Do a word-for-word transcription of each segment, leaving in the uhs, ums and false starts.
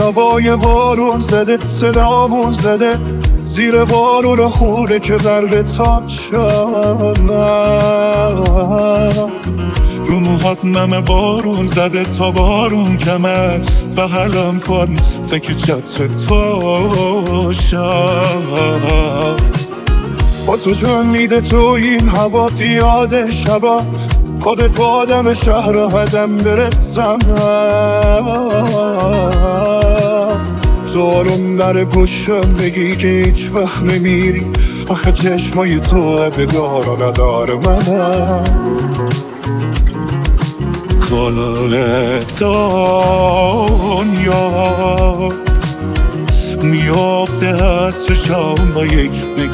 شبای بارون زده صدامون زده زیر بارون خوره که برده تا شدم رو موهات نم بارون زده تا بارون کمه بغلم کن تک چتر تو شد با تو جون میده تو این هوا دیاده شبا خودت با آدم شهر هدم برسم تو آروم در گوشم بگی که هیچ وقت نمیری آخه چشمای تو به دار و ندار منم کل دنیا میافته از چشم با یک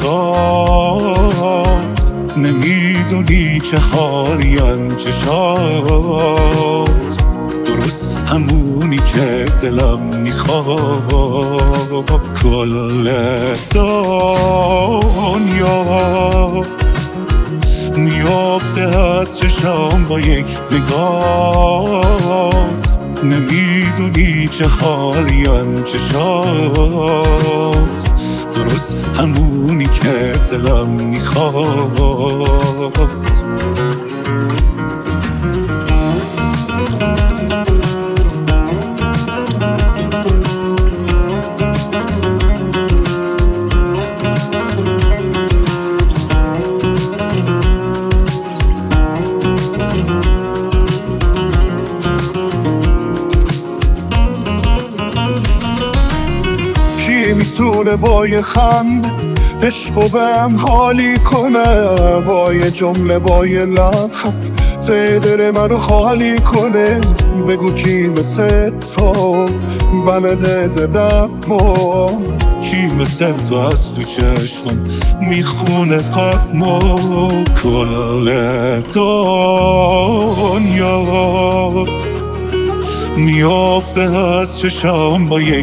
نگاهت نمیدونی چه حالیم چشات درست همونی که دلم میخواد کل دنیا میافته از چشم با یک نگاهت نمیدونی چه حالیم چشات درست همونی که دلم میخواد میتونه با یه خند عشقو بهم حالی کنه با یه جمله با یه لبخند دل منو خالی کنه بگو کی مثل تو بلده دلمو کی مثل تو از تو چشمم میخونه قلبمو کل دنیا میافته از چشم با یک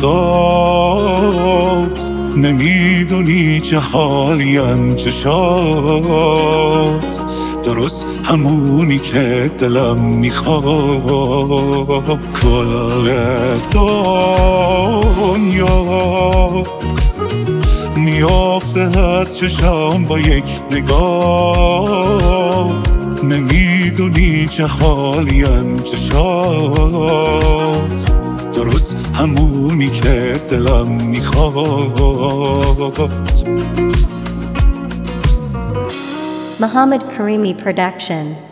نگاهت نمیدونی چه حالیم چشات درست همونی که دلم میخواد کل دنیا میافته از چشم با یک نگاهت نمیدونی چه حالیم چشات درست همونی که دلم میخواد. Muhammad Karimi Production.